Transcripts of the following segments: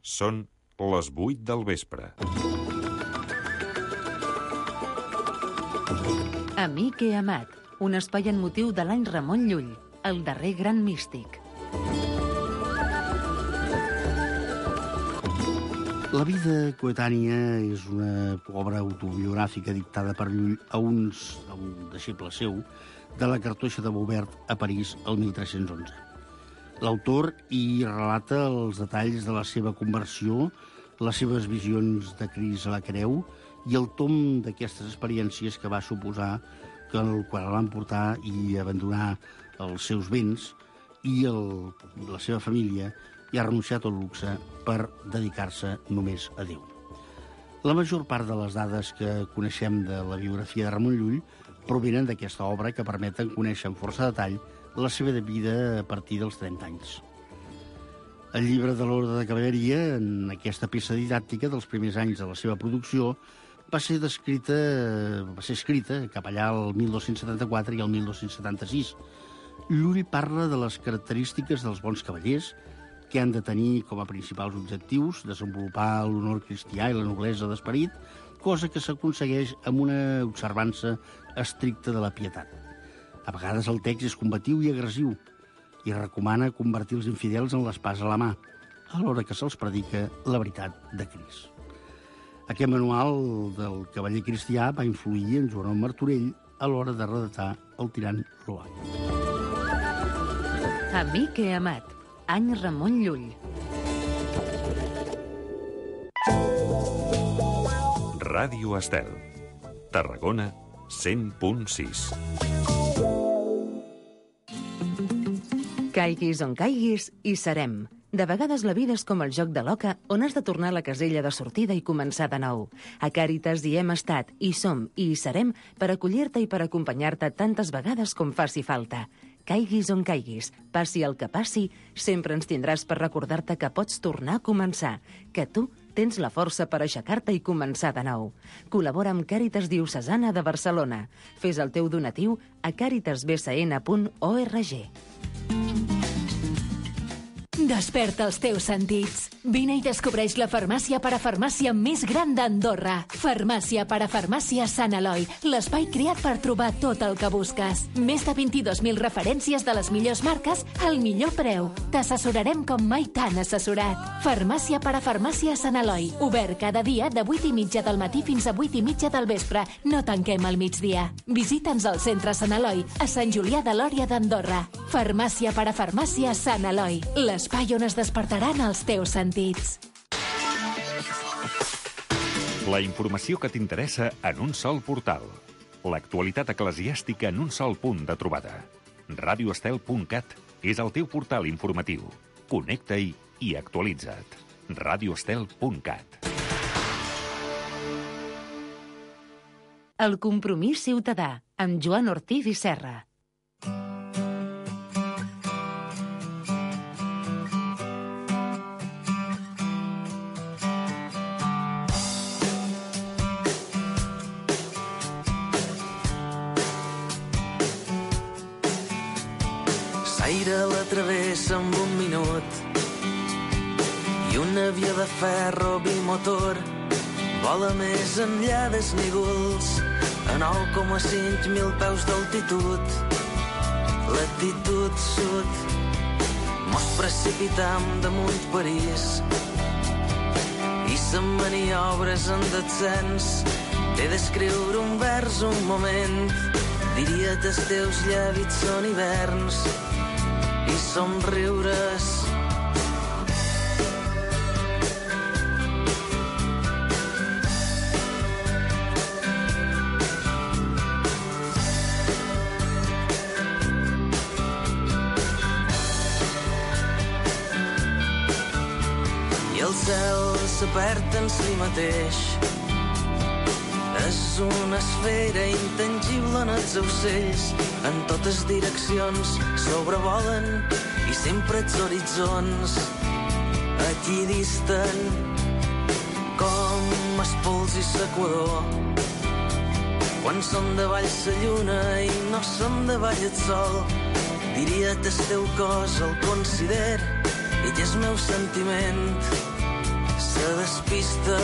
Són les 8 del vespre. Amic i amat, un espai en motiu de l'any Ramon Llull, el darrer gran místic. La vida coetània és una obra autobiogràfica dictada per Llull a un deixeble seu de la cartoixa de Maubert a París el 1311. L'autor hi relata els detalls de la seva conversió, les seves visions de Crist a la creu i el tom d'aquestes experiències que va suposar quan el van portar i abandonar els seus béns i la seva família i ha renunciat al luxe per dedicar-se només a Déu. La major part de les dades que coneixem de la biografia de Ramon Llull provenen d'aquesta obra que permeten conèixer amb força detall la seva vida a partir dels 30 anys. El llibre de l'Orde de Cavalleria, en aquesta peça didàctica dels primers anys de la seva producció, va ser escrita cap allà el 1274 i el 1276. Llull parla de les característiques dels bons cavallers, que han de tenir com a principals objectius desenvolupar l'honor cristià i la noblesa d'esperit, cosa que s'aconsegueix amb una observança estricta de la pietat. A vegades el text és combatiu i agressiu i recomana convertir els infidels en l'espasa a la mà, alhora que se'ls predica la veritat de Crist. Aquest manual del cavaller cristià va influir en Joan Martorell a l'hora de redactar el tirant Rohan. Amic i amat, any Ramon Llull. Ràdio Estel, Tarragona, 100.6. Caiguis on caiguis, hi serem. De vegades la vida és com el joc de l'oca on has de tornar a la casella de sortida i començar de nou. A Càritas hi hem estat, hi som i hi serem per acollir-te i per acompanyar-te tantes vegades com faci falta. Caiguis on caiguis, passi el que passi, sempre ens tindràs per recordar-te que pots tornar a començar, que tu tens la força per aixecar-te i començar de nou. Col·labora amb Càritas Diocesana de Barcelona. Fes el teu donatiu a caritasbcn.org. Desperta els teus sentits. Vine i descobreix la farmàcia parafarmàcia més gran d'Andorra. Farmàcia parafarmàcia Sant Eloi, l'espai creat per trobar tot el que busques. Més de 22.000 referències de les millors marques al millor preu. T'assessorarem com mai t'han assessorat. Farmàcia parafarmàcia Sant Eloi, obert cada dia de 8:30 del matí fins a 8:30 del vespre. No tanquem al migdia. Visita'ns al centre Sant Eloi, a Sant Julià de Lòria d'Andorra. Farmàcia parafarmàcia Sant Eloi, l'espai on es despertaran els teus sentits. La informació que t'interessa en un sol portal. L'actualitat eclesiàstica en un sol punt de trobada. radioestel.cat és el teu portal informatiu. Connecta-hi i actualitza't. radioestel.cat. El compromís ciutadà, amb Joan Ortiz i Serra. L'aire la travessa amb un minut i un avió de ferro bimotor vola més enllà dels nígols a 9,5 mil peus d'altitud. Latitud sud mos precipitam damunt París i les maniobres en descens. T'he d'escriure un vers un moment, diria que els teus llavis són hiverns i somriures. I el cel se perd en si mateix. És una esfera intangible en els ocells, en totes direccions sobrevolen i sempre els horitzons aquí disten com els pols i l'equador. Quan som davall la lluna i no som davall el sol, diria que el teu cos el consider i que el meu sentiment despista.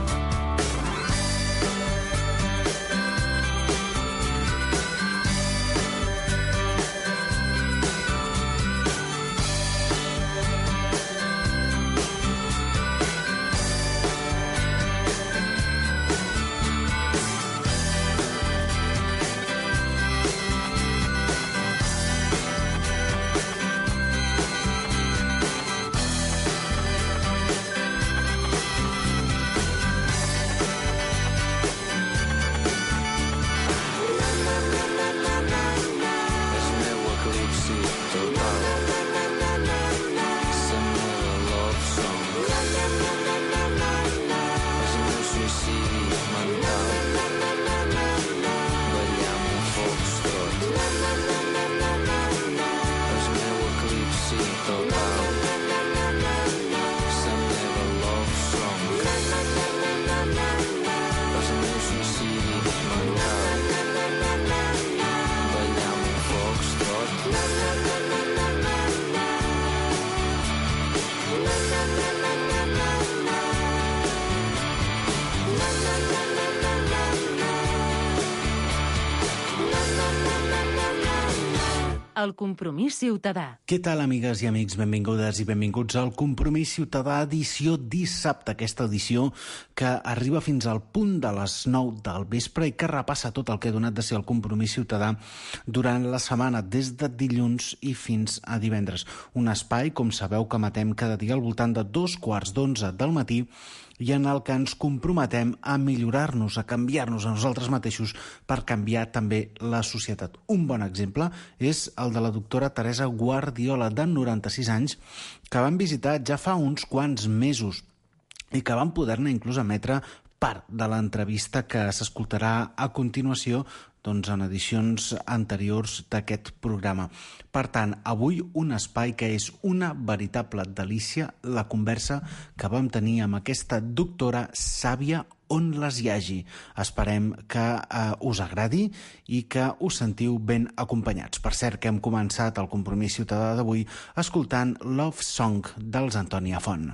El Compromís Ciutadà. Què tal, amigues i amics? Benvingudes i benvinguts al Compromís Ciutadà, edició dissabte. Aquesta edició que arriba fins al punt de les 9 del vespre i que repassa tot el que ha donat de ser el Compromís Ciutadà durant la setmana, des de dilluns i fins a divendres. Un espai, com sabeu, que emetem cada dia al voltant de 11:15 del matí i en el que ens comprometem a millorar-nos, a canviar-nos a nosaltres mateixos per canviar també la societat. Un bon exemple és el de la doctora Teresa Guardiola, de 96 anys, que van visitar ja fa uns quants mesos i que van poder-ne inclús emetre part de l'entrevista que s'escoltarà a continuació en edicions anteriors d'aquest programa. Per tant, avui un espai que és una veritable delícia, la conversa que vam tenir amb aquesta doctora sàvia on les hi hagi. Esperem que us agradi i que us sentiu ben acompanyats. Per cert, que hem començat el Compromís Ciutadà d'avui escoltant Love Song dels Antònia Font.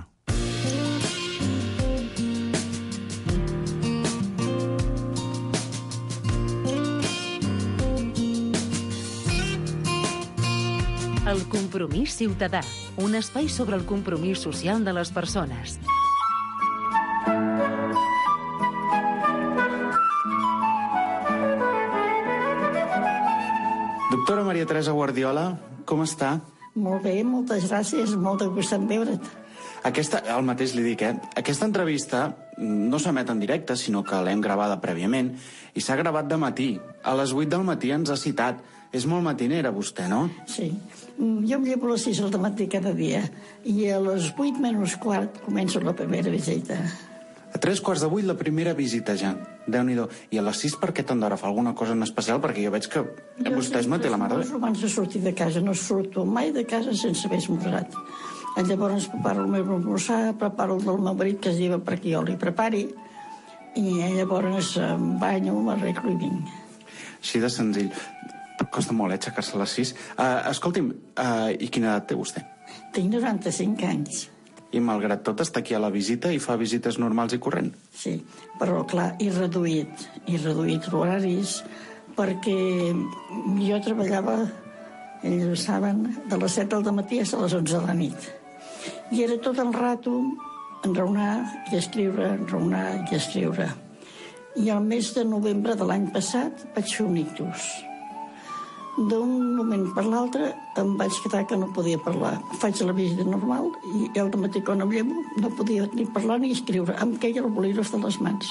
El Compromís Ciutadà, un espai sobre el compromís social de les persones. Doctora Maria Teresa Guardiola, com està? Molt bé, moltes gràcies, molt de gust en veure't. El mateix li dic, Aquesta entrevista no s'emet en directe, sinó que l'hem gravada prèviament i s'ha gravat de matí. A les 8 del matí ens ha citat. És molt matinera, vostè, no? Sí. Jo em llevo a les 6 del matí cada dia i a les 8 menys quart començo la primera visita. A 3:15 la primera visita ja. Déu-n'hi-do. I a les 6 per què tant d'hora? Fa alguna cosa en especial? Perquè jo veig que vostè es manté la mar. Abans de sortir de casa no surto mai de casa sense haver esmorzat. Llavors preparo el meu esmorzar, preparo el del meu marit que es lleva perquè jo li prepari i llavors em banyo, m'arreglo i vinc. Així de senzill. Costa molt, aixecar-se a les 6. Escolti'm, i quina edat té vostè? Tinc 95 anys. I malgrat tot està aquí a la visita i fa visites normals i corrent? Sí, però clar, he reduït horaris perquè jo treballava, ells ho saben, de les 7 del matí a les 11 de la nit. I era tot el rato enraonar i escriure, enraonar i escriure. I al mes de novembre de l'any passat vaig fer un ictus. D'un moment per l'altre em vaig quedar que no podia parlar. Faig la visita normal i al matí quan em llevo no podia ni parlar ni escriure. Em queia el bolígraf de les mans.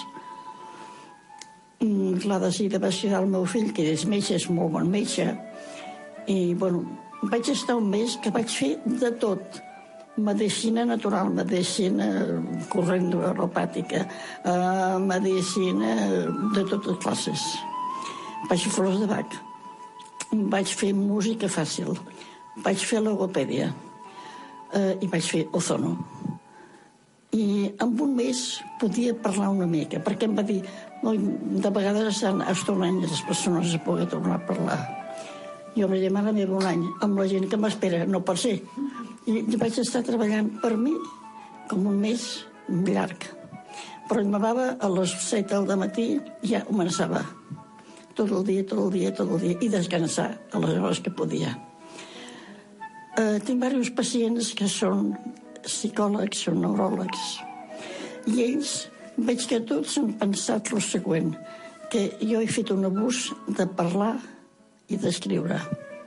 Clar, de seguida vaig cridar el meu fill, que és metge, és molt bon metge. I, vaig estar un mes que vaig fer de tot. Medicina natural, medicina corrent alopàtica, medicina de totes classes. Vaig fer flors de Bach. Vaig fer música fàcil, vaig fer logopèdia i vaig fer ozono. I en un mes podia parlar una mica, perquè em va dir de vegades estan hasta un any les persones a poder tornar a parlar. Jo me demana meva un any, amb la gent que m'espera, no pot ser. I vaig estar treballant per mi com un mes llarg. Però ell m'amava a les 7 del matí i ja començava tot el dia, i descansar a les hores que podia. Tinc diversos pacients que són psicòlegs, són neuròlegs, i ells veig que tots han pensat el següent, que jo he fet un abús de parlar i d'escriure.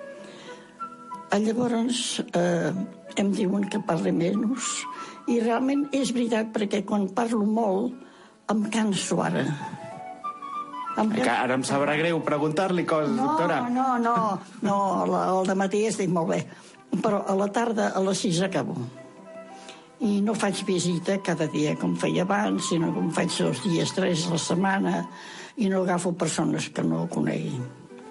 Llavors em diuen que parli menys, i realment és veritat, perquè quan parlo molt em canso ara. Ara em sabrà greu preguntar-li coses, doctora. No, al dematí estic molt bé, però a la tarda a les 6 acabo. I no faig visita cada dia com feia abans, sinó que em faig 2 dies, 3 a la setmana, i no agafo persones que no coneguin.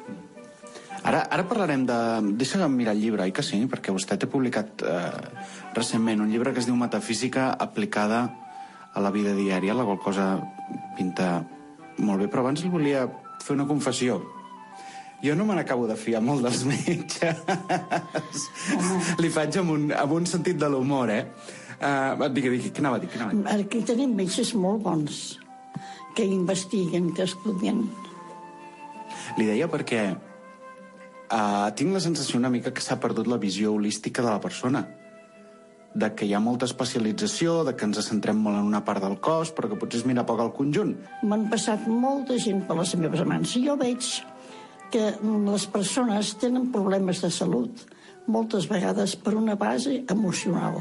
Ara parlarem de... Deixa'm mirar el llibre, oi que sí? Perquè vostè té publicat recentment un llibre que es diu Metafísica aplicada a la vida diària, la qual cosa pinta molt bé, però abans li volia fer una confessió. Jo no me n'acabo de fiar molt dels metges. Li faig amb un sentit de l'humor, Digui, què anava a dir? Aquí tenim metges molt bons, que investiguen, que estudien. Li deia perquè tinc la sensació una mica que s'ha perdut la visió holística de la persona, de que hi ha molta especialització, de que ens centrem molt en una part del cos, però que potser es mira poc al conjunt. M'han passat molta gent per les meves mans. Jo veig que les persones tenen problemes de salut, moltes vegades per una base emocional,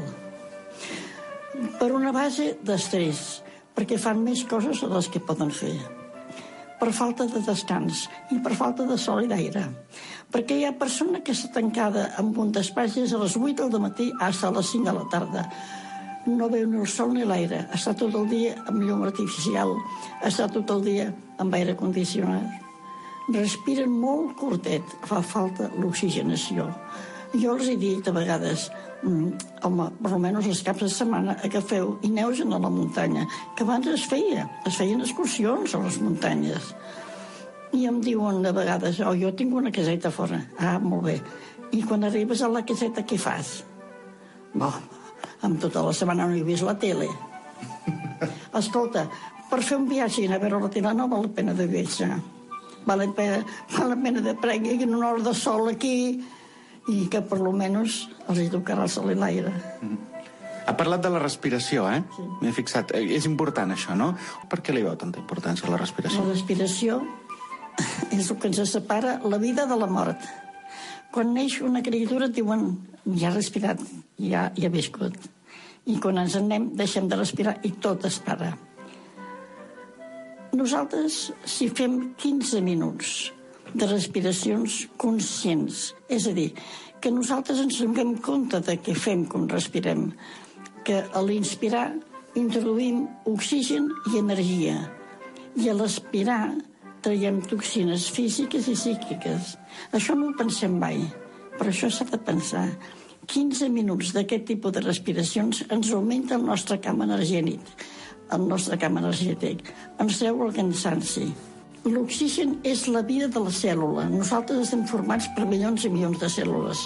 per una base d'estrès, perquè fan més coses de les que poden fer, per falta de descans i per falta de sol i d'aire. Perquè hi ha persona que està tancada en un despatx des a les 8 del matí fins a les 5 de la tarda. No veu ni el sol ni l'aire. Està tot el dia amb llum artificial, està tot el dia amb aire condicionat. Respiren molt curtet, fa falta l'oxigenació. Jo els he dit a vegades, home, per almenys els caps de setmana agafeu i aneu a la muntanya, que abans es feien excursions a les muntanyes. I em diuen a vegades, jo tinc una caseta fora. Molt bé. I quan arribes a la caseta, què fas? Amb tota la setmana no he vist la tele. Escolta, per fer un viatge i anar a veure la tele no val la pena de viatjar. Val la pena de prendre una hora de sol aquí i que per lo menos els hi tocarà el sol i l'aire. Ha parlat de la respiració, Sí. M'he fixat. És important, això, no? Per què li veu tanta importància a la respiració? La respiració és el que ens separa la vida de la mort. Quan neix una criatura et diuen ja ha respirat, ja ha viscut. I quan ens en anem deixem de respirar i tot es para. Nosaltres, si fem 15 minuts de respiracions conscients, és a dir, que nosaltres ens donem compte de què fem quan respirem, que a l'inspirar introduïm oxigen i energia, i a l'expirar traiem toxines físiques i psíquiques. Això no ho pensem mai, però això s'ha de pensar. 15 minuts d'aquest tipus de respiracions ens augmenta el nostre camp energètic, ens treu el cansanci. L'oxigen és la vida de la cèl·lula. Nosaltres estem formats per milions i milions de cèl·lules.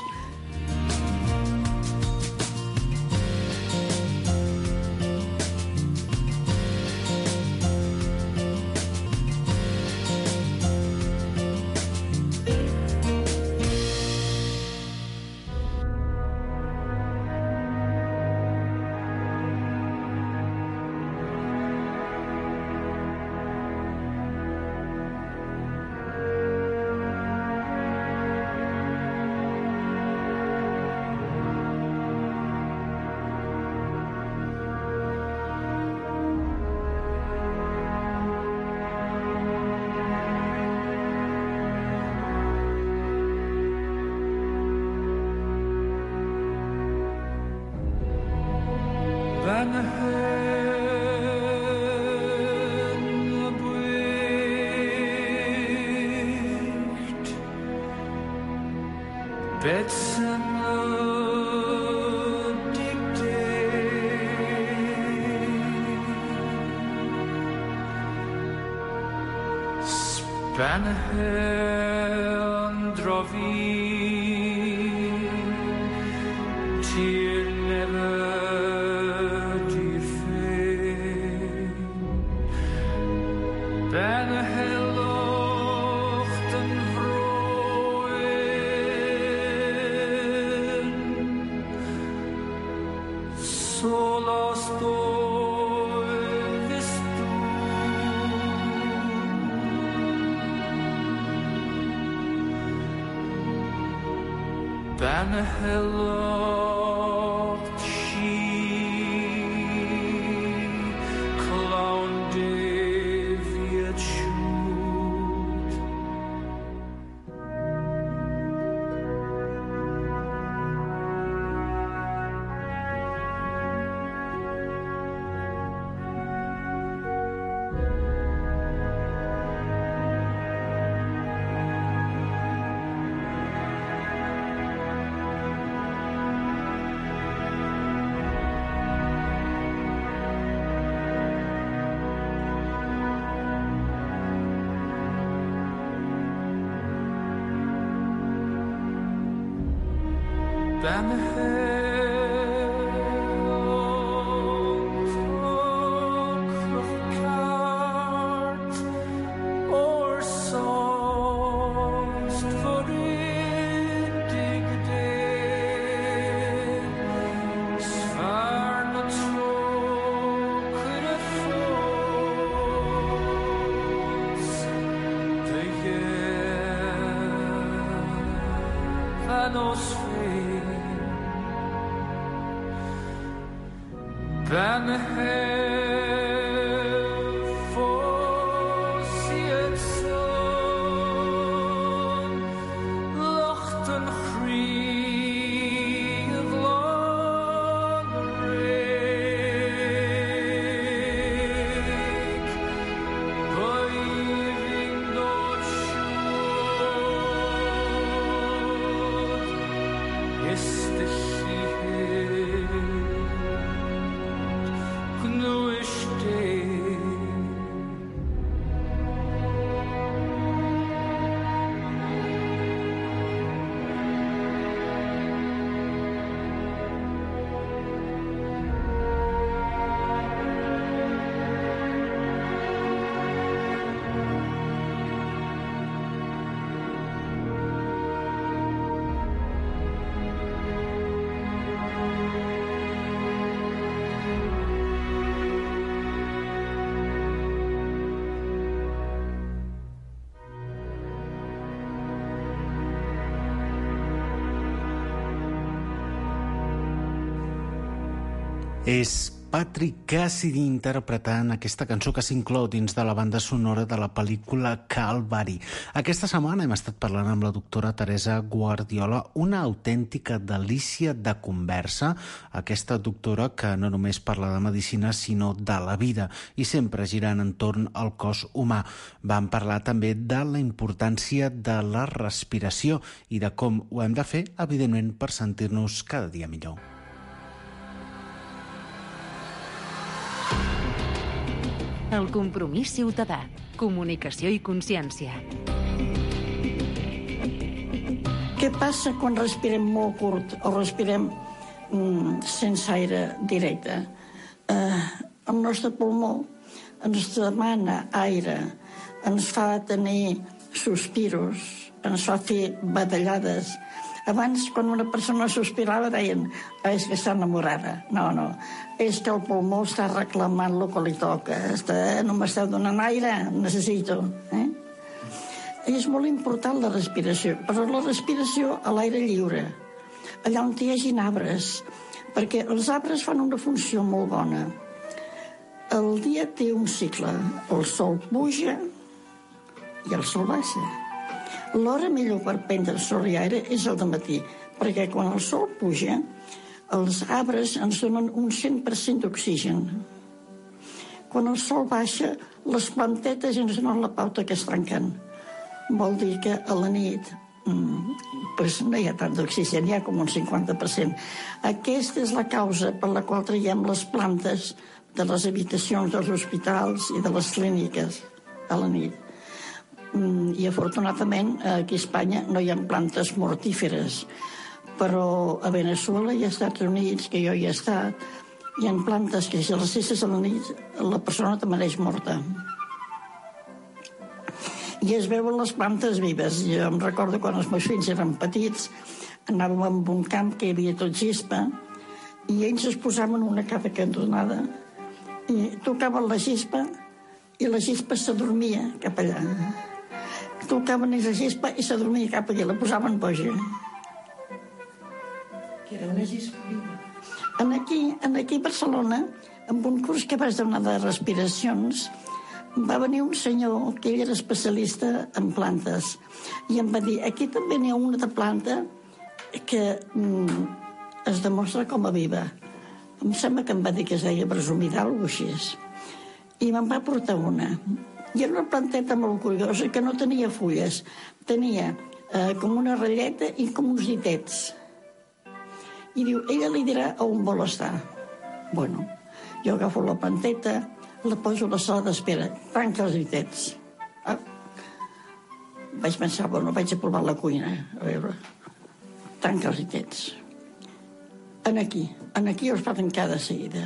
Till never, dear faith. Ben helochten vroen, solas doides du. Ben helocht she, clown David shoot. Ben helocht kaart oorzaast voor ik deed. Zwaar betrokkene vloos, de jeugd van ons Ben heel voorziet zon, lachten grief lang reek, waving door schoot, is de És Patrick Cassidy interpretant aquesta cançó que s'inclou dins de la banda sonora de la pel·lícula Calvary. Aquesta setmana hem estat parlant amb la doctora Teresa Guardiola, una autèntica delícia de conversa. Aquesta doctora que no només parla de medicina, sinó de la vida, i sempre girant entorn al cos humà. Vam parlar també de la importància de la respiració i de com ho hem de fer, evidentment, per sentir-nos cada dia millor. El compromís ciutadà. Comunicació i consciència. Què passa quan respirem molt curt o respirem sense aire directe? El nostre pulmó ens demana aire, ens fa tenir sospiros, ens fa fer badallades. Abans, quan una persona sospirava, deien és que està enamorada. No, és que el pulmó està reclamant el que li toca. No m'està donant aire, necessito. És molt important la respiració, però la respiració a l'aire lliure, allà on hi hagin arbres, perquè els arbres fan una funció molt bona. El dia té un cicle, el sol puja i el sol baixa. L'hora millor per prendre sol i aire és el dematí, perquè quan el sol puja, els arbres ens donen un 100% d'oxigen. Quan el sol baixa, les plantetes ens donen la pauta que es trenquen. Vol dir que a la nit no hi ha tant d'oxigen, hi ha com un 50%. Aquesta és la causa per la qual traiem les plantes de les habitacions dels hospitals i de les clíniques a la nit. I afortunadament aquí a Espanya no hi ha plantes mortíferes, però a Veneçuela i als Estats Units, que jo hi he estat, hi ha plantes que si les deixes a la nit la persona te mereix morta. i es veuen les plantes vives. Jo em recordo quan els meus fills eren petits, anàvem a un camp que hi havia tot gespa, i ells es posaven una cada cantonada i tocaven la gespa i la gespa s'adormia cap allà. Tocaven la gespa i s'adormia cap allà, la posaven boja. Que era una gespa viva. Aquí a Barcelona, amb un curs que vaig donar de respiracions, va venir un senyor que ell era especialista en plantes i em va dir, aquí també n'hi ha una de planta que es demostra com a viva. Em sembla que em va dir que es deia brasomidal o així. I me'n va portar una. I era una planteta molt curiosa que no tenia fulles. Tenia com una ratlleta i com uns ditets. I diu, ella li dirà on vol estar. Bueno, jo agafo la planteta, la poso a la sala d'espera, tanca els ditets. Vaig pensar, bueno, vaig a provar la cuina, a veure. Tanca els ditets. Aquí els va tancar de seguida.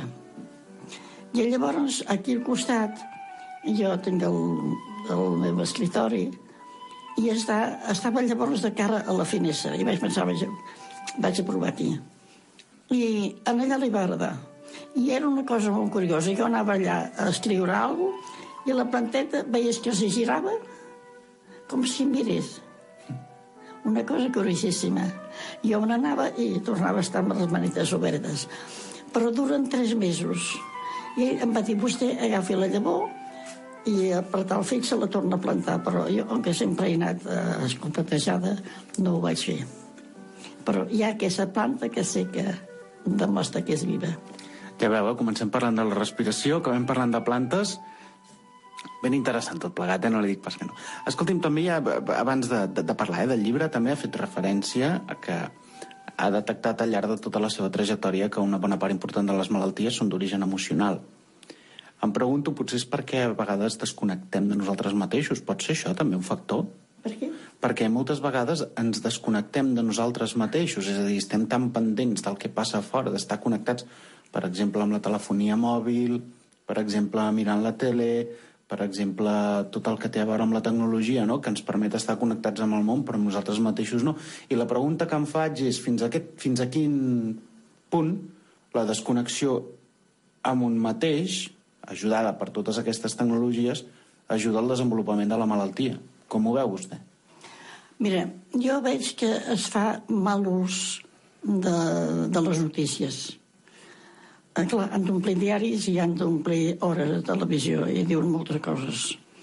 I llavors, aquí al costat, jo tinc el meu escritori, i estava llavors de cara a la finestra, i vaig pensar, vaig a provar aquí. I allà li va agradar. I era una cosa molt curiosa. Jo anava allà a escriure alguna cosa i la planteta veies que es girava com si mirés. Una cosa curiosíssima. Jo me n'anava i tornava a estar amb les manites obertes. Però duren 3 mesos. I ell em va dir, vostè agafi la llavor i per tal fixa la torna a plantar. Però jo, com que sempre he anat escopetejada, no ho vaig fer. Però hi ha aquesta planta que sé que demostra que és viva. Ja veu, comencem parlant de la respiració, acabem parlant de plantes. Ben interessant tot plegat, no li dic pas que no. Escolti'm, també ja, abans de parlar del llibre, també ha fet referència a que ha detectat al llarg de tota la seva trajectòria que una bona part important de les malalties són d'origen emocional. Em pregunto, potser és perquè a vegades desconnectem de nosaltres mateixos. Pot ser això també un factor? Per què? Perquè moltes vegades ens desconnectem de nosaltres mateixos, és a dir, estem tan pendents del que passa fora, d'estar connectats, per exemple, amb la telefonia mòbil, per exemple, mirant la tele, per exemple, tot el que té a veure amb la tecnologia, no?, que ens permet estar connectats amb el món, però amb nosaltres mateixos no. I la pregunta que em faig és fins a quin punt la desconnexió amb un mateix, ajudada per totes aquestes tecnologies, ajuda al desenvolupament de la malaltia. Com ho veu vostè? Mira, jo veig que es fa mal ús de les notícies. Clar, han d'omplir diaris i han d'omplir hores de televisió i diuen moltes coses.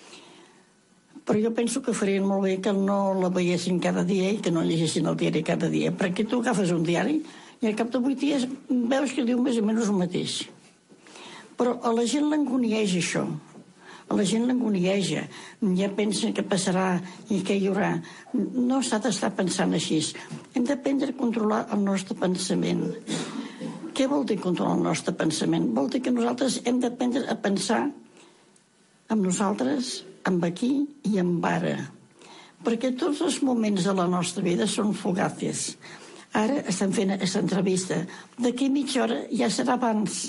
Però jo penso que farien molt bé que no la veiessin cada dia i que no llegissin el diari cada dia, perquè tu agafes un diari i al cap de 8 dies veus que diu més o menys el mateix. Però a la gent l'angonieja això. A la gent l'angonieja. Ja pensen que passarà i que hi haurà. No s'ha d'estar pensant així. Hem d'aprendre a controlar el nostre pensament. Què vol dir controlar el nostre pensament? Vol dir que nosaltres hem d'aprendre a pensar amb nosaltres, amb aquí i amb ara. Perquè tots els moments de la nostra vida són fugaces. Ara estem fent aquesta entrevista. D'aquí mitja hora ja serà abans.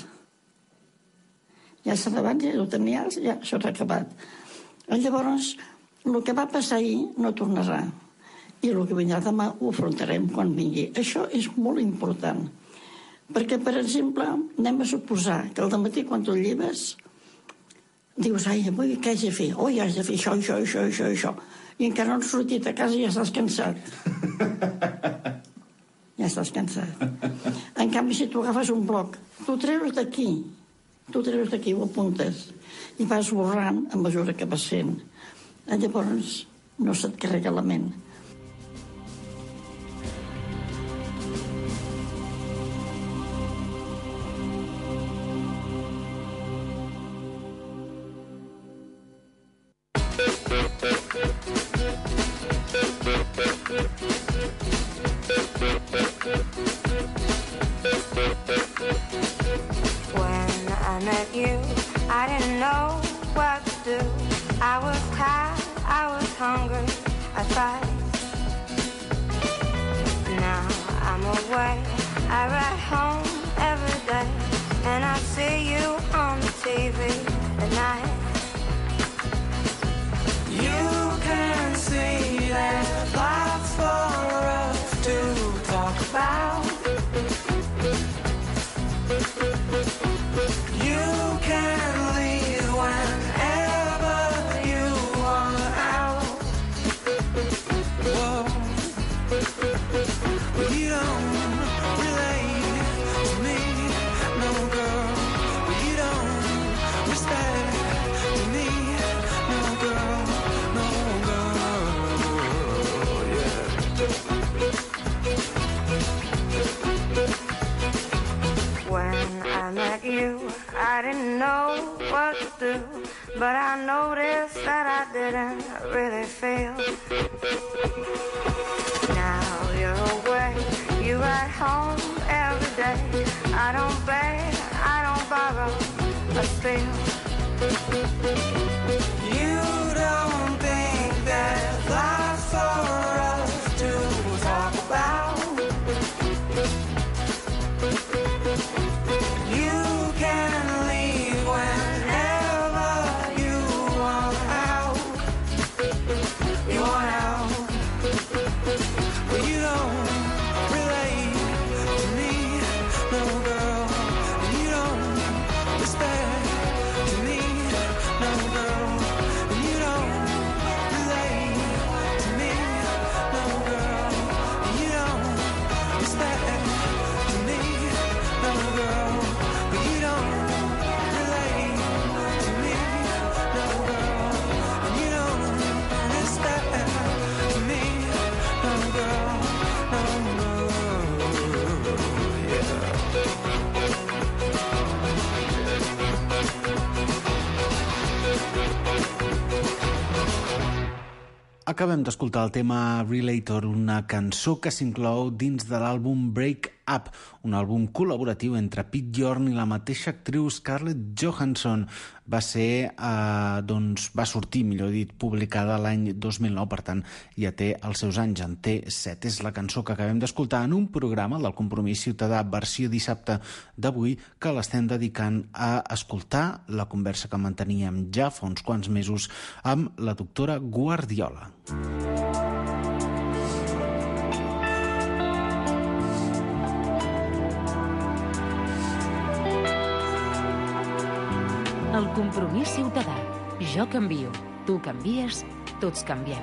Ja serà abans, ja ho tenies, ja s'ha acabat. Llavors, el que va passar ahir no tornarà. I el que vindrà demà ho afrontarem quan vingui. Això és molt important. Perquè, per exemple, anem a suposar que al dematí quan tu lleves dius, ai, avui què haig de fer? Oi, haig de fer això. I encara no has sortit a casa i ja estàs cansat. Ja estàs cansat. En canvi, si tu agafes un bloc, tu treus d'aquí, ho apuntes, i vas borrant a mesura que vas fent. Llavors, no se't carrega la ment. You can didn't know what to do, but I noticed that I didn't really feel. Now you're away, you're at home every day. I don't beg, I don't borrow, but still. You don't think there's lots for us to talk about. You can leave whenever you want out. You want out. But you don't relate to me, no girl. You don't respect to me, no girl. You don't relate to me, no girl. You don't respect to me, no girl. You don't relate to me, no girl. You don't respect to me, no girl, no girl. Yeah. Acabem d'escoltar el tema Relator, una cançó que s'inclou dins de l'àlbum Break Up, un àlbum col·laboratiu entre Pete Yorn i la mateixa actriu Scarlett Johansson. Va sortir, millor dit, publicada l'any 2009, per tant, ja té els seus anys, en té 7. És la cançó que acabem d'escoltar en un programa del Compromís Ciutadà versió dissabte d'avui, que l'estem dedicant a escoltar la conversa que manteníem ja fa uns quants mesos amb la doctora Guardiola. El Compromís Ciutadà. Jo canvio, tu canvies, tots canviem.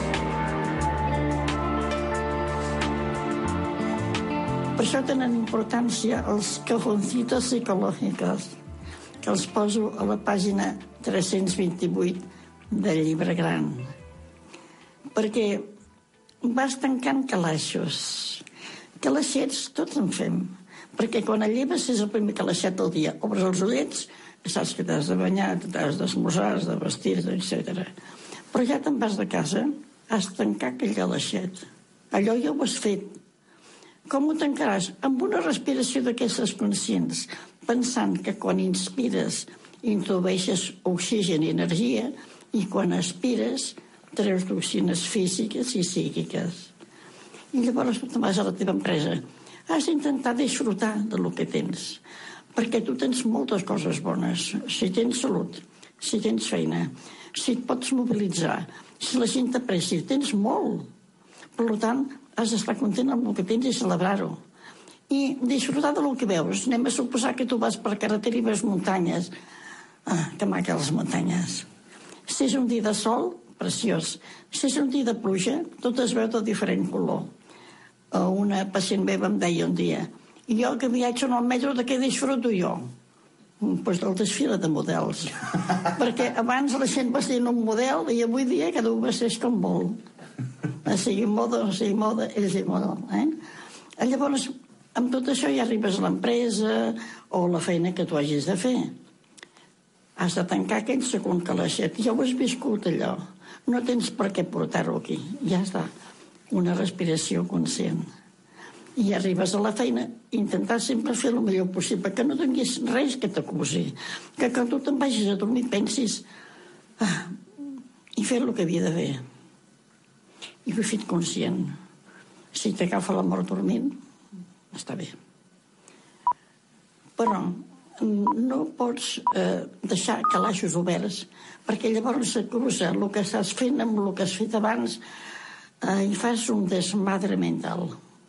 Per això tenen importància els cajoncitos psicològics, que els poso a la pàgina 328 del llibre gran. Perquè vas tancant calaixos. Calaixets tots en fem. Perquè quan et lleves és el primer calaixet del dia. Obres els ullets, saps que t'has de banyar, t'has d'esmorzar, has de vestir, etc. Però ja te'n vas de casa, has tancat aquell calaixet. Allò ja ho has fet. Com ho tancaràs? Amb una respiració d'aquestes conscients, pensant que quan inspires introdueixes oxigen i energia i quan expires treus toxines físiques i psíquiques. I llavors te'n vas a la teva empresa. Has d'intentar disfrutar del que tens, perquè tu tens moltes coses bones. Si tens salut, si tens feina, si et pots mobilitzar, si la gent t'aprecia, tens molt. Per tant, has d'estar content amb el que tens i celebrar-ho. I disfrutar del que veus. Anem a suposar que tu vas per carretera i veus muntanyes. Ah, que maca les muntanyes. Si és un dia de sol, preciós. Si és un dia de pluja, tot es veu de diferent color. Una pacient meva em deia un dia: jo que viatjo en el metro, de què disfruto jo? Doncs del desfile de models. Perquè abans la gent va ser un model i avui dia cada un vesteix com vol. Sigui moda o sigui moda, és moda. Llavors, amb tot això ja arribes a l'empresa o la feina que tu hagis de fer. Has de tancar aquell segon calaixet. Ja ho has viscut, allò. No tens per què portar-ho aquí. Ja està. Una respiració conscient. I arribes a la feina, intentar sempre fer el millor possible, que no tinguis res que t'acusi, que quan tu te'n vagis a dormir pensis i fer el que havia de fer. I ho he fet conscient. Si t'agafa la mort dormint, està bé. Però no pots deixar calaixos oberts, perquè llavors s'acusa el que estàs fent amb el que has fet abans i fas un desmadre mental.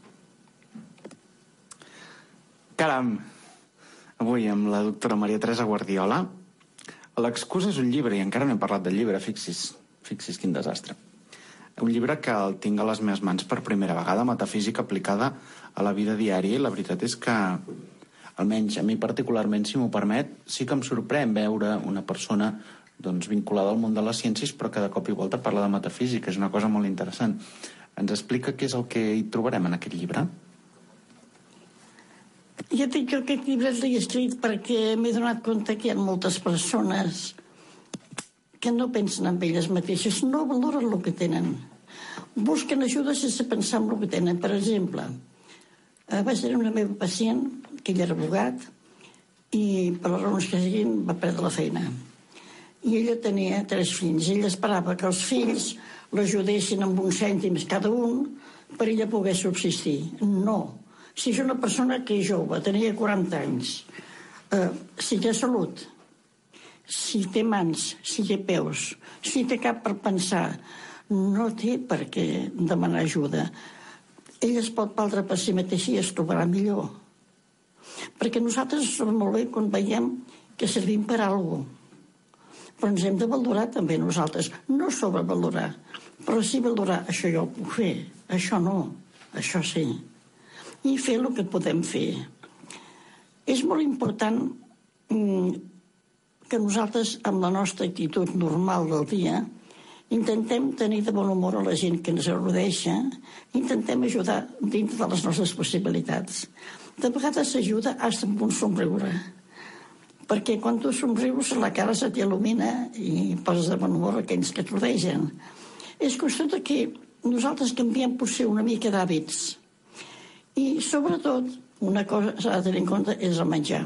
Caram, avui amb la doctora Maria Teresa Guardiola. L'excusa és un llibre, i encara no hem parlat del llibre, fixis quin desastre. Un llibre que el tinc a les meves mans per primera vegada, metafísica aplicada a la vida diària, i la veritat és que, almenys a mi particularment, si m'ho permet, sí que em sorprèn veure una persona vinculada al món de les ciències, però que de cop i volta parla de metafísica. És una cosa molt interessant. Ens explica què és el que hi trobarem en aquest llibre? Jo dic que aquest llibre l'he escrit perquè m'he donat compte que hi ha moltes persones que no pensen en elles mateixes, no valoren el que tenen. Busquen ajuda sense pensar en el que tenen. Per exemple, vaig tenir una meva pacient, que ell era abogat, i per les raons que siguin va perdre la feina. I ella tenia 3 fills. Ella esperava que els fills l'ajudessin amb uns cèntims cada un per ella poder subsistir. No. Si és una persona que és jove, tenia 40 anys, si té salut, si té mans, si té peus, si té cap per pensar, no té per què demanar ajuda. Ella es pot valdre per si mateixa i es trobarà millor. Perquè nosaltres som molt bé quan veiem que servim per alguna cosa. Però ens hem de valorar també nosaltres. No sobrevalorar, però sí valorar. Això jo ho puc fer, això no, això sí. I fer el que podem fer. És molt important que nosaltres, amb la nostra actitud normal del dia, intentem tenir de bon humor a la gent que ens rodeixa, intentem ajudar dins de les nostres possibilitats. De vegades s'ajuda fins amb un somriure, perquè quan tu somrius la cara se t'il·lumina i poses de bon humor aquells que et rodegen. És qüestió que nosaltres canviem potser una mica d'hàbits. I, sobretot, una cosa s'ha de tenir en compte és el menjar.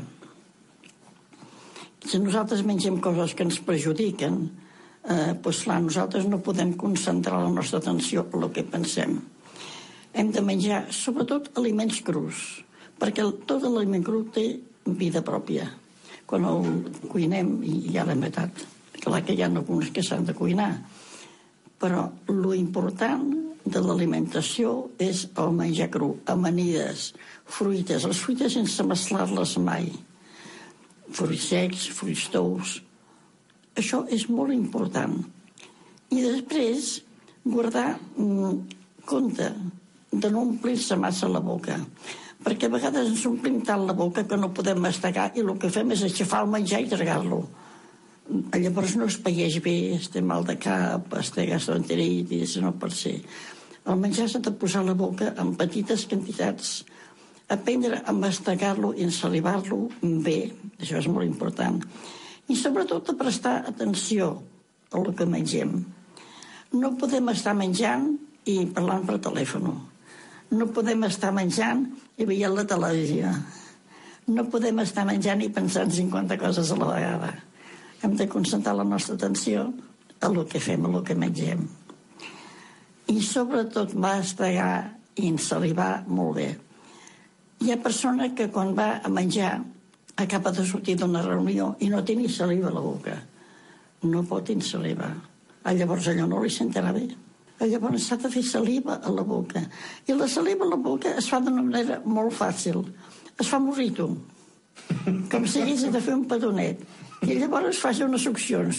Si nosaltres mengem coses que ens perjudiquen, doncs clar, nosaltres no podem concentrar la nostra atenció en el que pensem. Hem de menjar, sobretot, aliments crus, perquè tot l'aliment cru té vida pròpia. Quan el cuinem, i ja l'hem vetat, clar que hi ha alguns que s'han de cuinar, però l'important de l'alimentació és el menjar cru, amanides, fruites, les fruites sense mesclar-les mai, fruits secs, fruits tous. Això és molt important. I després guardar compte de no omplir-se massa la boca, perquè a vegades ens omplim tant la boca que no podem mastegar i el que fem és aixafar el menjar i tragar-lo. Llavors no es paeix bé, es té mal de cap, es té gastroenteritis, no pot ser. El menjar s'ha de posar a la boca en petites quantitats, aprendre a mastegar-lo i ensalivar-lo bé, això és molt important. I sobretot a prestar atenció al que mengem. No podem estar menjant i parlant per telèfon. No podem estar menjant i veient la televisió. No podem estar menjant i pensant 50 coses a la vegada. Hem de concentrar la nostra atenció a el que fem, a el que mengem. I sobretot mastegar i ensalivar molt bé. Hi ha persona que quan va a menjar acaba de sortir d'una reunió i no té ni saliva a la boca. No pot insalivar. Llavors allò no li sentarà bé. Llavors s'ha de fer saliva a la boca. I la saliva a la boca es fa d'una manera molt fàcil. Es fa morrito, com si hagués de fer un petonet. I llavors fas unes succions.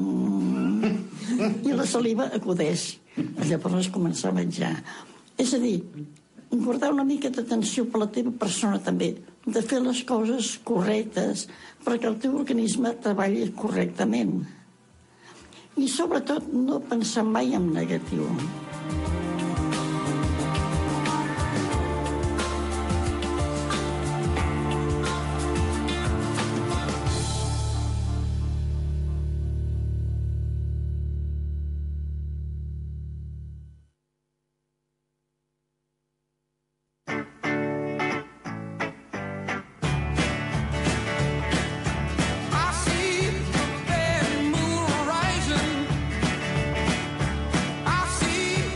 I la saliva acudeix. Llavors començar a menjar. És a dir, guardar una mica d'atenció per la teva persona també, de fer les coses correctes perquè el teu organisme treballi correctament. I sobretot no pensar mai en negatiu. I see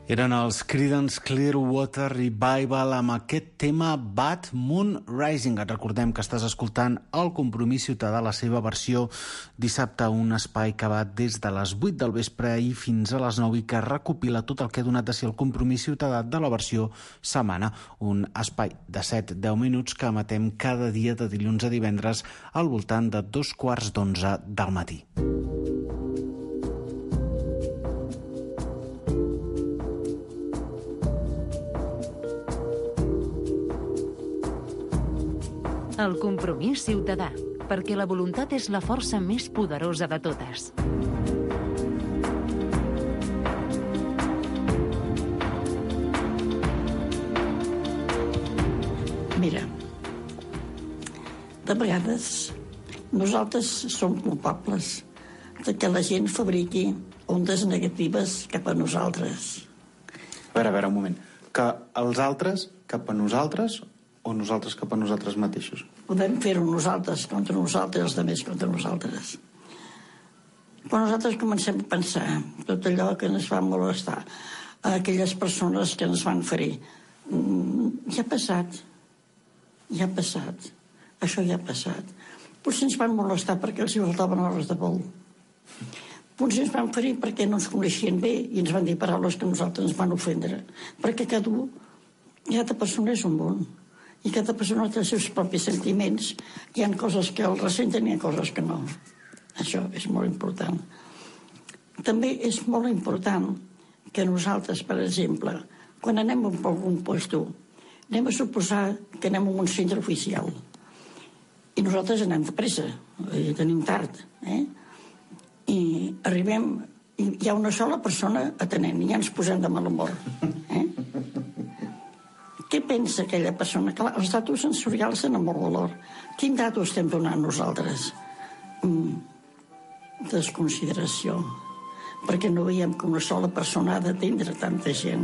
Eren els Creedence Clearwater Revival amb aquest tema Bad Moon Rising. Et recordem que estàs escoltant El Compromís Ciutadà, la seva versió dissabte, un espai que va des de les 8 del vespre i fins a les 9 i que recopila tot el que ha donat de si El Compromís Ciutadà de la versió setmana. Un espai de 7-10 minuts que emetem cada dia de dilluns a divendres al voltant de 11:15 del matí. El Compromís Ciutadà, perquè la voluntat és la força més poderosa de totes. Mira, de vegades nosaltres som culpables de que la gent fabriqui ondes negatives cap a nosaltres. A veure, un moment. Que els altres cap a nosaltres o nosaltres cap a nosaltres mateixos? Podem fer-ho nosaltres contra nosaltres, els altres contra nosaltres. Quan nosaltres comencem a pensar tot allò que ens va molestar, a aquelles persones que ens van ferir, ja ha passat. Això ja ha passat. Potser ens van molestar perquè els hi faltaven hores de vol. Potser ens van ferir perquè no ens coneixien bé i ens van dir paraules que nosaltres ens van ofendre. Perquè cada persona és un món. I cada persona té els seus propis sentiments. Hi ha coses que el ressenten i hi ha coses que no. Això és molt important. També és molt important que nosaltres, per exemple, quan anem a algun lloc, anem a suposar que anem a un centre oficial. I nosaltres anem de pressa, i tenim tard. I arribem, i hi ha una sola persona atenent, i ja ens posem de mal humor. Què pensa aquella persona? Clar, els datos sensorials tenen molt valor. Quin dato estem donant nosaltres? Desconsideració. Perquè no veiem que una sola persona ha d'atendre tanta gent.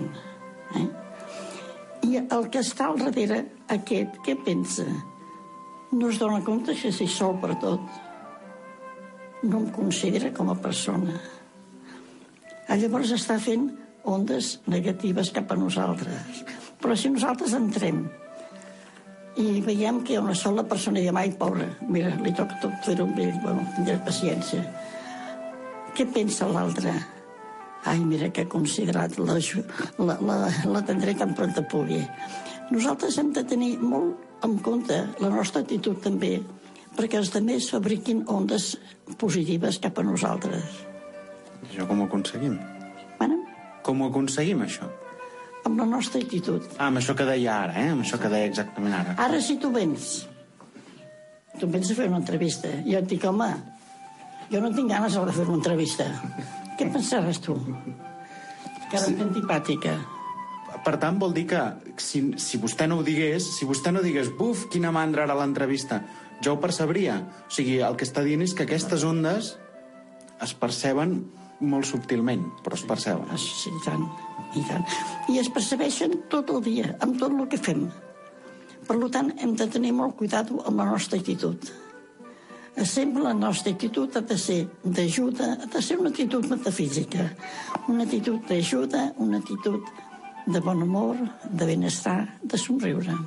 I el que està al darrere, aquest, què pensa? No es dona compte que si sol per tot. No em considera com a persona. Llavors està fent ondes negatives cap a nosaltres. Però si nosaltres entrem i veiem que hi ha una sola persona i diem, ai, pobra, mira, li toca tot fer-ho amb ell, bueno, tindré paciència. Què pensa l'altre? Ai, mira que considerat, l'atendré tan pronta pugui. Nosaltres hem de tenir molt en compte la nostra actitud també, perquè els altres fabriquin ondes positives cap a nosaltres. Això com ho aconseguim? Bueno? Com ho aconseguim, això? Amb la nostra actitud. Amb això que deia ara, amb això que deia exactament ara. Ara, si tu vens a fer una entrevista, jo et dic, home, jo no tinc ganes de fer una entrevista. Què pensaràs tu? Que era antipàtica. Per tant, vol dir que si vostè no ho digués, buf, quina mandra era l'entrevista, jo ho percebria. O sigui, el que està dient és que aquestes ondes es perceben molt subtilment, però es perceben. Sí, i tant. I es percebeixen tot el dia, amb tot el que fem. Per tant, hem de tenir molt cuidat amb la nostra actitud. Sempre la nostra actitud ha de ser d'ajuda, ha de ser una actitud metafísica, una actitud d'ajuda, una actitud de bon humor, de benestar, de somriure.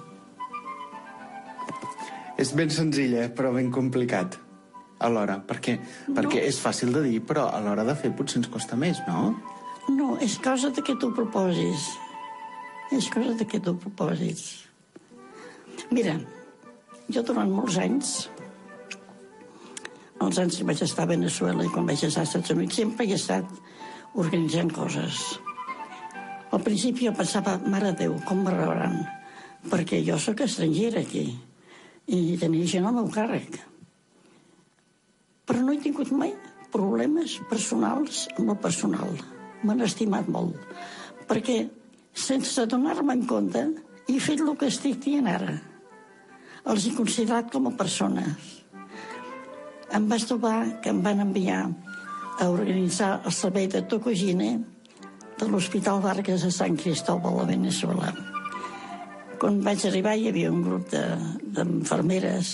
És ben senzill, però ben complicat alhora, perquè és fàcil de dir, però a l'hora de fer potser ens costa més, no? No, és cosa de que t'ho proposis. Mira, jo durant molts anys, els anys que vaig estar a Venezuela i quan vaig estar als Estats Units, sempre he estat organitzant coses. Al principi jo pensava, mare de Déu, com me rebran? Perquè jo sóc estrangera aquí i tenia gent al meu càrrec. Però no he tingut mai problemes personals amb el personal. M'han estimat molt, perquè sense donar-me en compte he fet el que estic dient ara. Els he considerat com a persones. Em vaig trobar que em van enviar a organitzar el servei de Tocogine de l'Hospital Vargas de Sant Cristóbal a Venezuela. Quan vaig arribar hi havia un grup d'enfermeres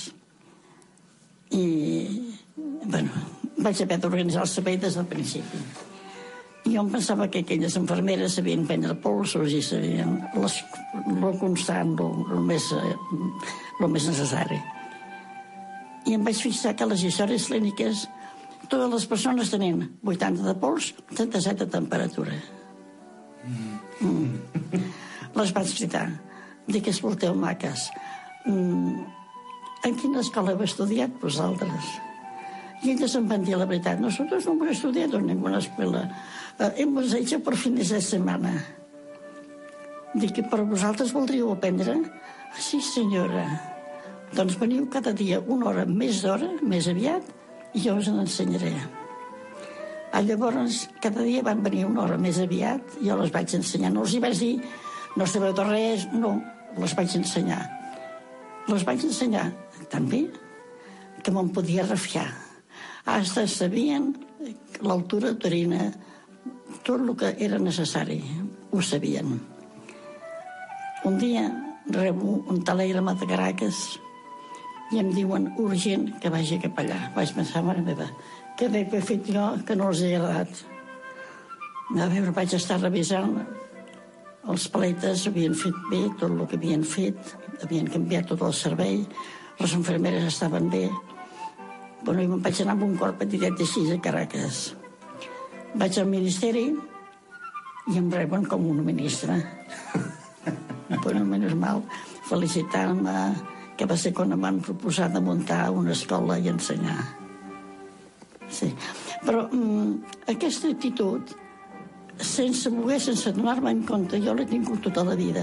i vaig haver d'organitzar el servei des del principi. Jo em pensava que aquelles infermeres sabien prendre polsos i sabien lo constant, lo més necessari. I em vaig fixar que les històries clíniques, totes les persones tenien 80 de pols, 37 de temperatura. Les vaig cridar. Dic, escolteu, maques, en quina escola heu estudiat vosaltres? I elles em van dir la veritat. Nosotros no hemos estudiado en ninguna escuela. Hemos hecho por fines de semana. Dic, però vosaltres voldríeu aprendre? Sí, senyora. Doncs veniu cada dia una hora més d'hora, més aviat, i jo us en ensenyaré. Llavors, cada dia van venir una hora més aviat, i jo les vaig ensenyar. No els hi vaig dir, no sabeu de res, no, les vaig ensenyar. Les vaig ensenyar també que me'n podia refiar. Hasta sabien l'altura uterina, tot el que era necessari, ho sabien. Un dia rebo un telègrama de Caracas i em diuen urgent que vagi cap allà. Vaig pensar, mare meva, què bé que he fet jo que no els he agradat. A veure, vaig estar revisant els paletes, havien fet bé tot el que havien fet, havien canviat tot el servei, les infermeres estaven bé. Bueno, i me'n vaig anar amb un cor petitet així a Caracas. Vaig al ministeri i em reben com una ministra. Bueno, menys mal, felicitant-me, que va ser quan em van proposar de muntar una escola i ensenyar. Sí. Però aquesta actitud, sense voler, sense donar-me en compte, jo l'he tingut tota la vida.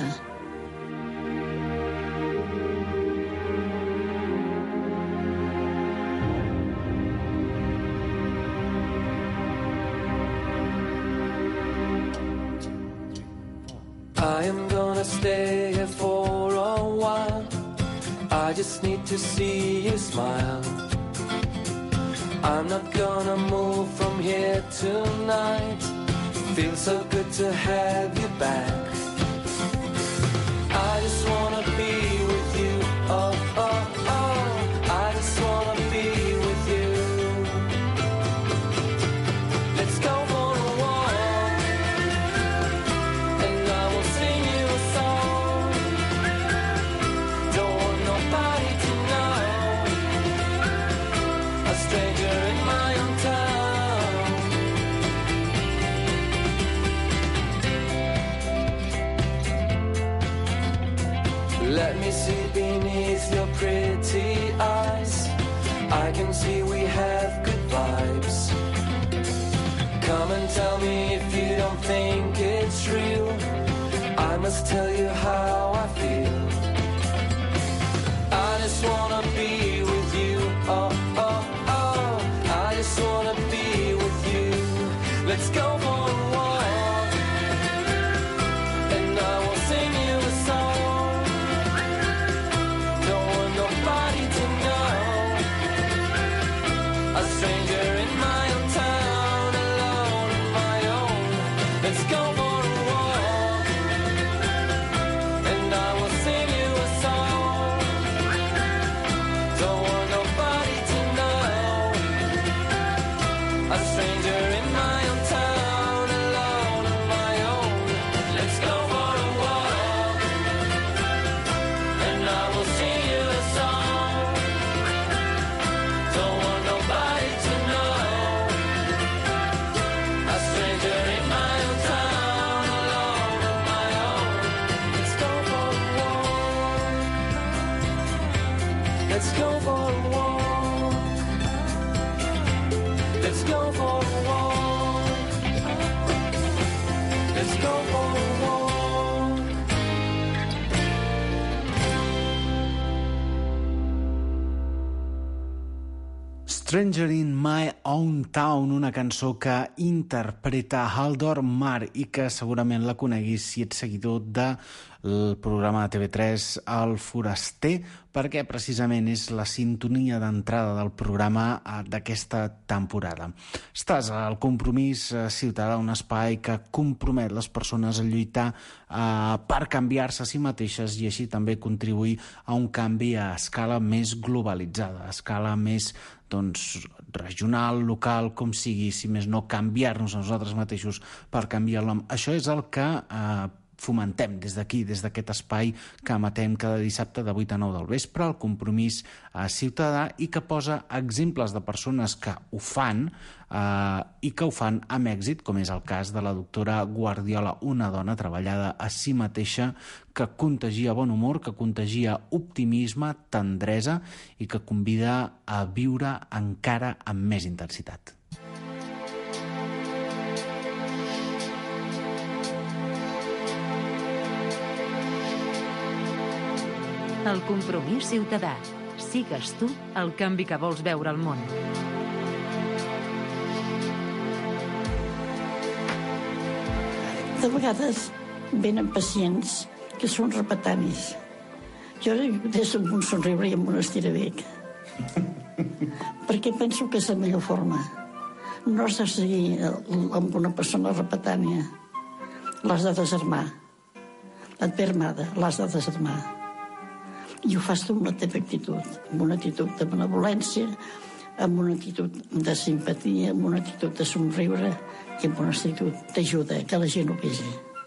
I am gonna stay here for a while. I just need to see you smile. I'm not gonna move from here tonight. Feels so good to have you back. I just wanna be with you. Oh, oh, oh. I just wanna be with you. Let's go for a walk, and I will sing you a song. Don't want nobody to know. A stranger in my own town. Let me see beneath your pretty eyes. I can see we have good vibes. Come and tell me if you don't think it's real. I must tell you how I feel. I just wanna be with you. Oh, oh, oh. I just wanna be with you. Let's go for a walk, and I will sing you a song. Don't want nobody to know. A stranger in my own town, alone on my own. Let's go for a walk, and I will sing you a song. Don't want nobody to know. A stranger in my own town, alone on my own. Let's go for a walk, and I will sing you a song. Don't want nobody to know. A stranger in my own town, alone on my own. Let's go for a walk. Let's go for a walk. Let's go for a walk. Let's go for a walk. Stranger in My Own Town, una cançó que interpreta Haldor Mar i que segurament la coneguis si ets seguidor de el programa de TV3 El Foraster, perquè precisament és la sintonia d'entrada del programa d'aquesta temporada. Estàs al Compromís Ciutadà, un espai que compromet les persones a lluitar per canviar-se a si mateixes i així també contribuir a un canvi a escala més globalitzada, a escala més regional, local, com sigui, si més no canviar-nos a nosaltres mateixos per canviar l'home. Això és el que fomentem des d'aquí, des d'aquest espai que emetem cada dissabte de 8 a 9 del vespre, el Compromís Ciutadà, i que posa exemples de persones que ho fan i que ho fan amb èxit, com és el cas de la doctora Guardiola, una dona treballada a si mateixa que contagia bon humor, que contagia optimisme, tendresa i que convida a viure encara amb més intensitat. El Compromís Ciutadà. Sigues tu el canvi que vols veure al món. De vegades venen pacients que són repetanis. Jo des amb un somriure i amb un estirabec. Perquè penso que és la millor forma. No has de seguir amb una persona repetània. L'has de desarmar. Et ve armada, l'has de desarmar. I ho fas tu amb la teva actitud, amb una actitud de benevolència, amb una actitud de simpatia, amb una actitud de somriure i amb una actitud d'ajuda, que la gent ho vegi.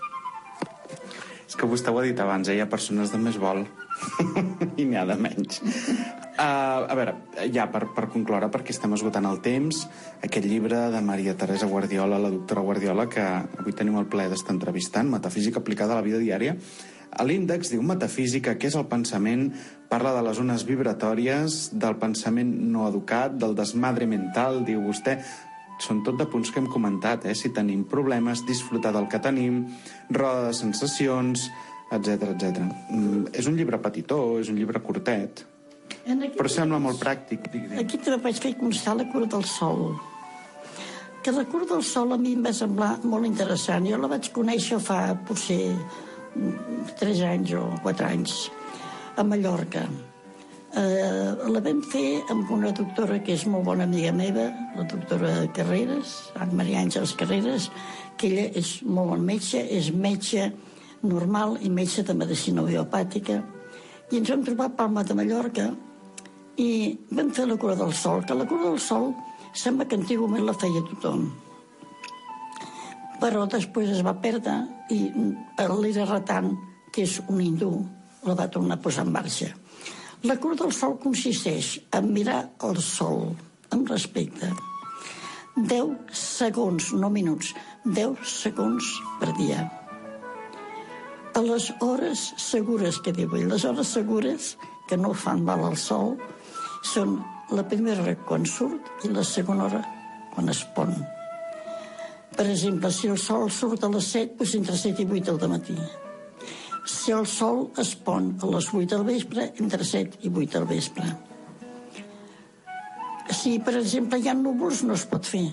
És que vostè ho ha dit abans, hi ha persones de més vol i n'hi ha de menys. A veure, ja per concloure, perquè estem esgotant el temps, aquest llibre de Maria Teresa Guardiola, la doctora Guardiola, que avui tenim el plaer d'estar entrevistant, Metafísica aplicada a la vida diària. A l'índex diu metafísica, que és el pensament, parla de les ones vibratòries, del pensament no educat, del desmadre mental, diu vostè. Són tot de punts que hem comentat, si tenim problemes, disfrutar del que tenim, roda de sensacions, etc etc. És un llibre petitó, és un llibre curtet, però sembla molt pràctic. Aquí també vaig fer constar la cura del sol. Que la cura del sol a mi em va semblar molt interessant. Jo la vaig conèixer fa potser 3 anys o 4 anys a Mallorca. La vam fer amb una doctora que és molt bona amiga meva, la doctora Carreras, Maria Àngels Carreras, que ella és molt bon metge, és metge normal i metge de medicina homeopàtica, i ens vam trobar a Palma de Mallorca i vam fer la cura del sol, que la cura del sol sembla que antigament la feia tothom, però després es va perdre i l'Ira Ratan, que és un hindú, la va tornar a posar en marxa. La cura del sol consisteix en mirar el sol amb respecte 10 segons, no minuts, 10 segons per dia. A les hores segures, que diu ell, les hores segures que no fan mal al sol són la primera hora quan surt i la segona hora quan es pon. Per exemple, si el sol surt a les 7, doncs entre 7 i 8 del matí. Si el sol es pon a les 8 del vespre, entre 7 i 8 del vespre. Si, per exemple, hi ha núvols, no es pot fer.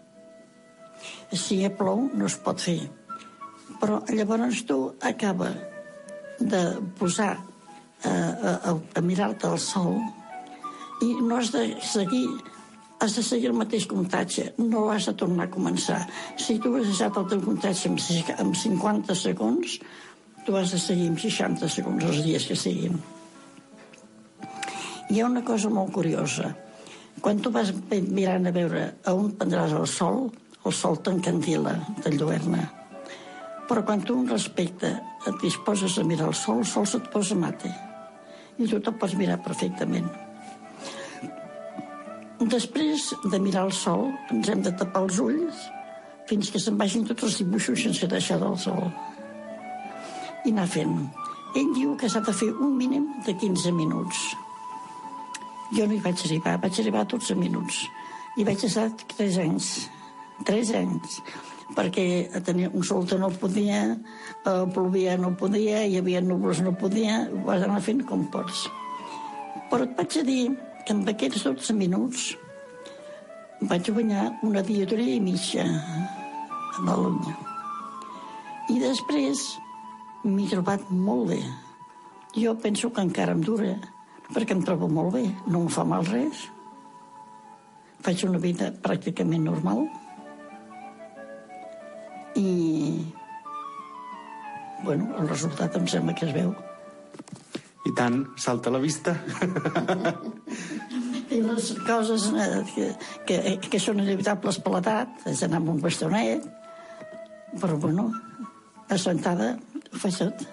Si hi plou, no es pot fer. Però llavors tu acaba de posar a mirar-te el sol i no has de seguir el mateix comptatge, no l'has de tornar a començar. Si tu has deixat el teu comptatge amb 50 segons, tu has de seguir amb 60 segons els dies que siguin. Hi ha una cosa molt curiosa. Quan tu vas mirant a veure a on prendràs el sol t'encandila, t'enlluerna. Però quan tu amb respecte et disposes a mirar el sol se't posa mate. I tu te'l pots mirar perfectament. Després de mirar el sol, ens hem de tapar els ulls fins que se'n vagin tots els dibuixos sense deixar del sol. I anar fent. Ell diu que s'ha de fer un mínim de 15 minuts. Jo no hi vaig arribar a 12 minuts. I vaig estar 3 anys. 3 anys. Perquè tenia un sol que no podia, plovia no podia, hi havia núvols no podia, ho vas anar fent com pots. Però et vaig dir que amb aquests 12 minuts vaig guanyar una dietria i mitja a la Lunya. I després m'he trobat molt bé. Jo penso que encara em dura, perquè em trobo molt bé, no em fa mal res. Faig una vida pràcticament normal. I, bueno, el resultat em sembla que es veu. I tant, salta a la vista. I les coses que són inevitables per l'edat, és anar amb un bastonet, però, bueno, assentada ho faig tot.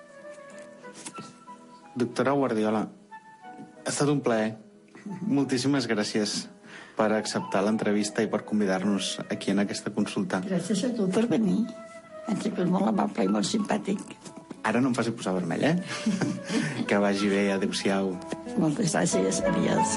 Doctora Guardiola, ha estat un plaer. Moltíssimes gràcies per acceptar l'entrevista i per convidar-nos aquí en aquesta consulta. Gràcies a tu per venir. Hem sigut molt amable i molt simpàtic. Ara no em faci posar vermell, Que vagi bé, adéu-siau. Moltes gràcies, adiós.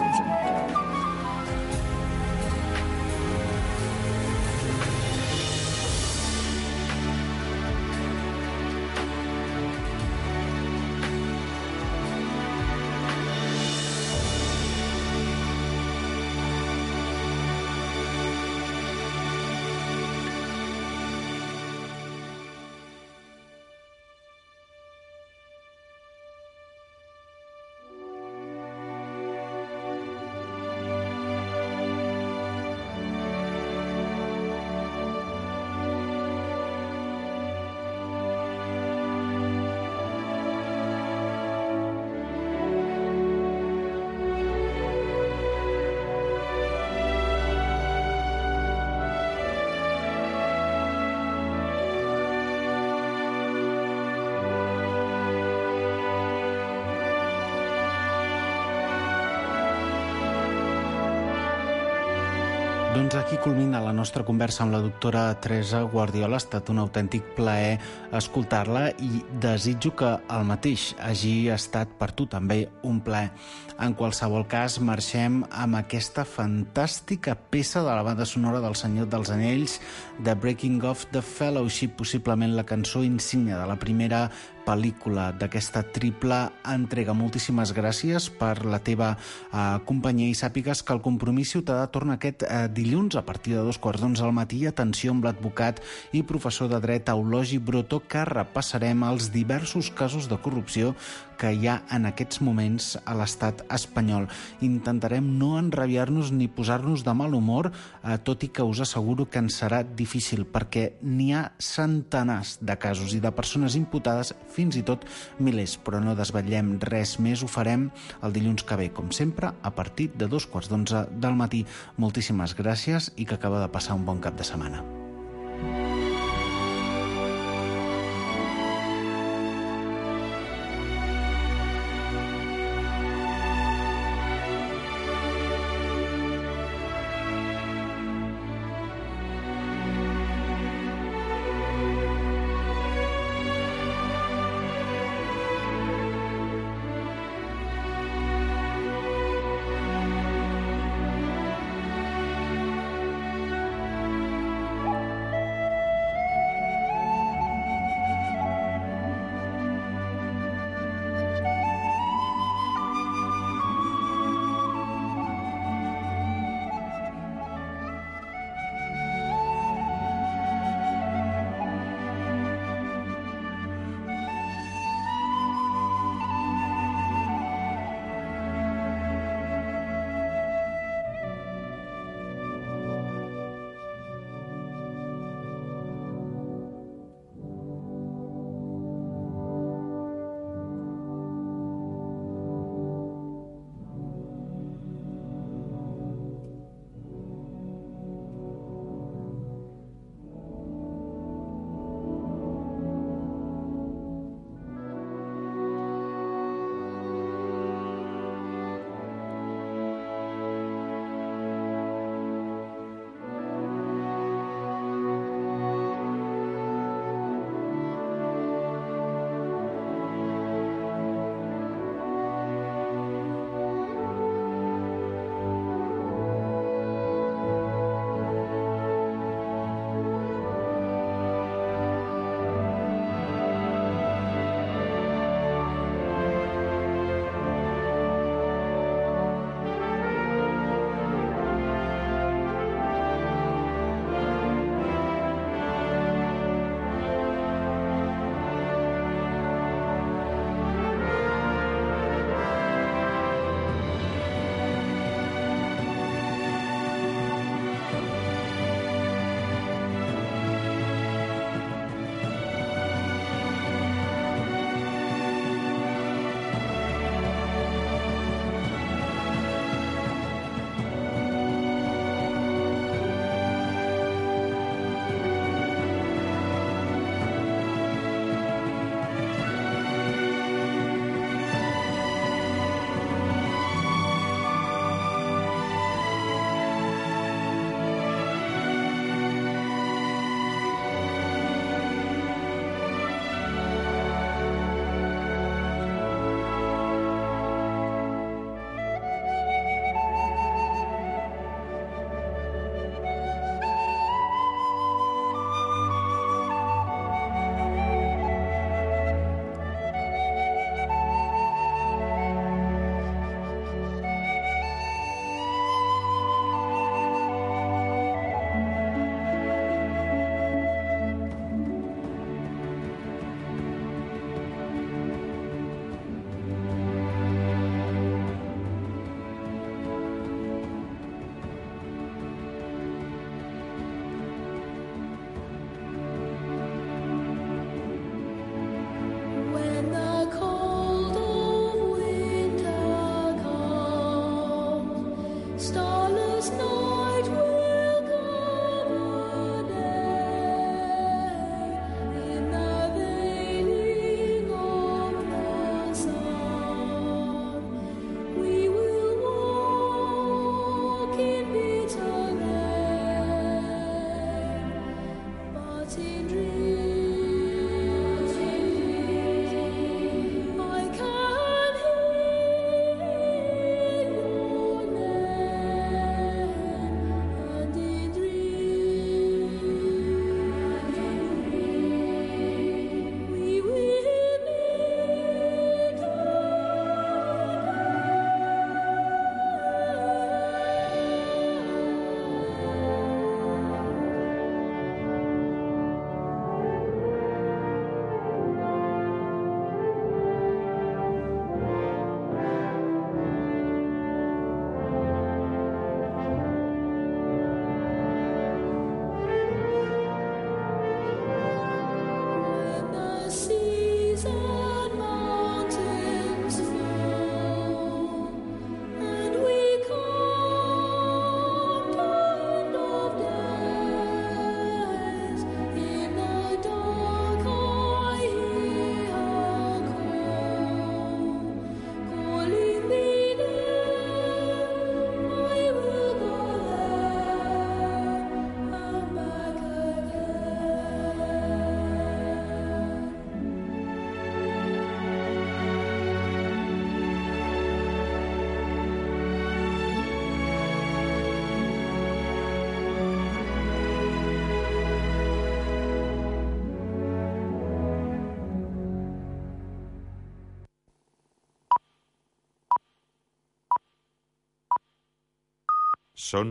Doncs aquí culmina la nostra conversa amb la doctora Teresa Guardiola. Ha estat un autèntic plaer escoltar-la i desitjo que el mateix hagi estat per tu també un plaer. En qualsevol cas, marxem amb aquesta fantàstica peça de la banda sonora del Senyor dels Anells, The Breaking of the Fellowship, possiblement la cançó insígnia de la primera pel·lícula d'aquesta triple entrega. Moltíssimes gràcies per la teva companyia i sàpigues que el Compromís Ciutadà torna aquest dilluns a partir de 2:15 del matí. Atenció amb l'advocat i professor de dret Eulogi Broto, que repassarem els diversos casos de corrupció que hi ha en aquests moments a l'estat espanyol. Intentarem no enrabiar-nos ni posar-nos de mal humor, tot i que us asseguro que ens serà difícil, perquè n'hi ha centenars de casos i de persones imputades, fins i tot milers, però no desvetllem res més. Ho farem el dilluns que ve, com sempre, a partir de 2:15 del matí. Moltíssimes gràcies i que acaba de passar un bon cap de setmana. Són